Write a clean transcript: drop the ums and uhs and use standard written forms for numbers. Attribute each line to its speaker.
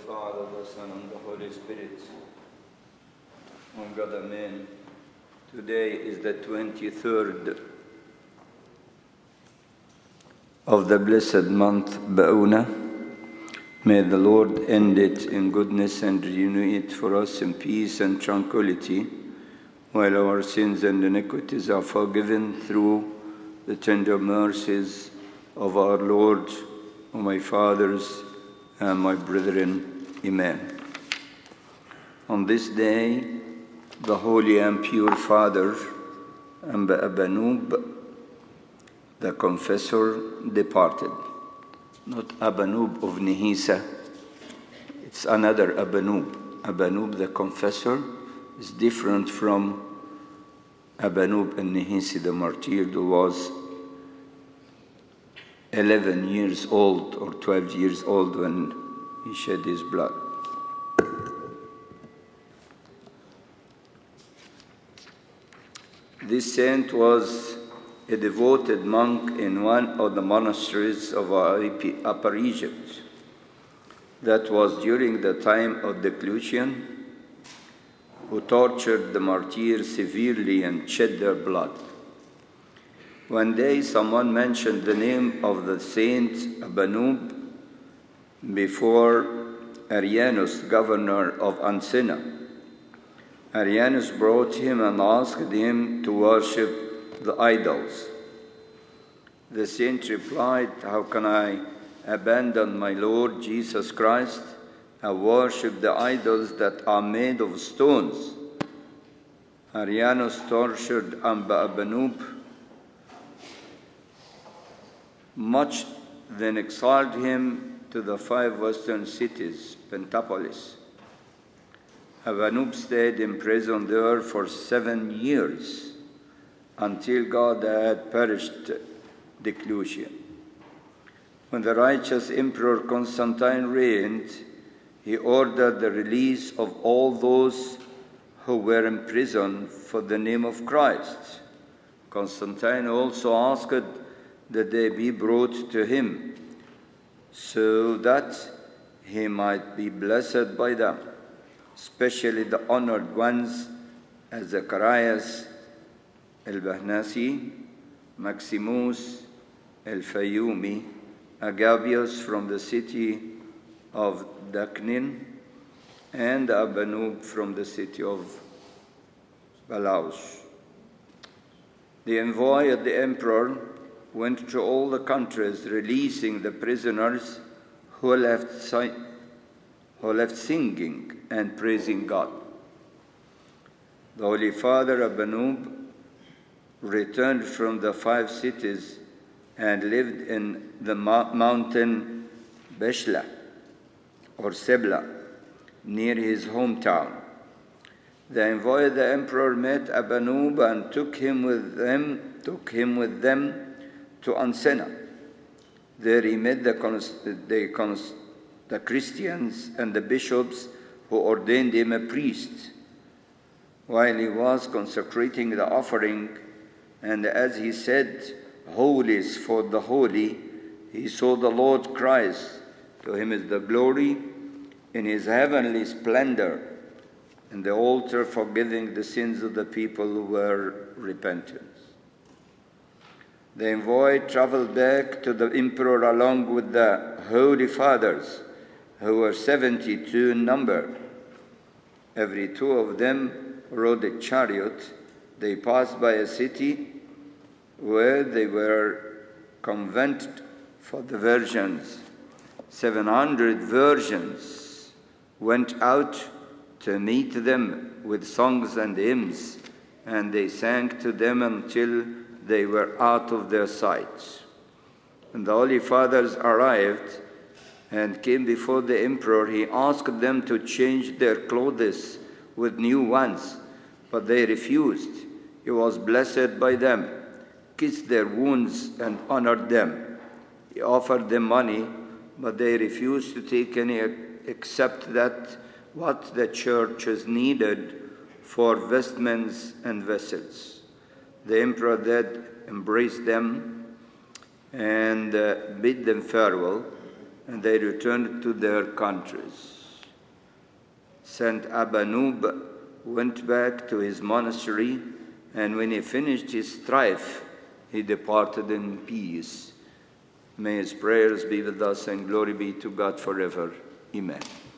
Speaker 1: Father, the Son, and the Holy Spirit. One God, Amen. Today is the 23rd of the blessed month, Ba'una. May the Lord end it in goodness and renew it for us in peace and tranquility, while our sins and iniquities are forgiven through the tender mercies of our Lord, O my fathers and my brethren. Amen. On this day, the Holy and Pure Father, Amba Abanub, the confessor, departed. Not Abanub of Nehisa, it's another Abanub. Abanub, the confessor, is different from Abanub and Nehisi, the martyr, who was 11 years old or 12 years old when he shed his blood. This saint was a devoted monk in one of the monasteries of Upper Egypt. That was during the time of Diocletian, who tortured the martyrs severely and shed their blood. One day someone mentioned the name of the saint Abanub before Arianus, governor of Ancina. Arianus brought him and asked him to worship the idols. The saint replied, "How can I abandon my Lord Jesus Christ and worship the idols that are made of stones?" Arianus tortured Amba Abanub much, then exiled him to the 5 western cities, Pentapolis. Abanub stayed in prison there for 7 years, until God had perished Diocletian. When the righteous Emperor Constantine reigned, he ordered the release of all those who were in prison for the name of Christ. Constantine also asked that they be brought to him, so that he might be blessed by them, especially the honored ones as Zacharias el-Bahnasi, Maximus el-Fayyumi, Agabius from the city of Daknin, and Abanub from the city of Balaush. The envoy of the emperor went to all the countries, releasing the prisoners who left singing and praising God. The Holy Father Abanub returned from the 5 cities and lived in the mountain Beshla or Sebla, near his hometown. The envoy of the emperor met Abanub and took him with them to Ancina. There he met the Christians and the bishops, who ordained him a priest. While he was consecrating the offering, and as he said, "Holies for the holy," he saw the Lord Christ, to him is the glory, in his heavenly splendor, and the altar forgiving the sins of the people who were repentant. The envoy traveled back to the emperor along with the Holy Fathers, who were 72 in number. Every 2 of them rode a chariot. They passed by a city where they were convent for the virgins. 700 virgins went out to meet them with songs and hymns, and they sang to them until they were out of their sight. When the Holy Fathers arrived and came before the emperor, he asked them to change their clothes with new ones, but they refused. He was blessed by them, kissed their wounds, and honored them. He offered them money, but they refused to take any except that what the churches needed for vestments and vessels. The emperor then embraced them and bid them farewell, and they returned to their countries. Saint Abanub went back to his monastery, and when he finished his strife, he departed in peace. May his prayers be with us, and glory be to God forever. Amen.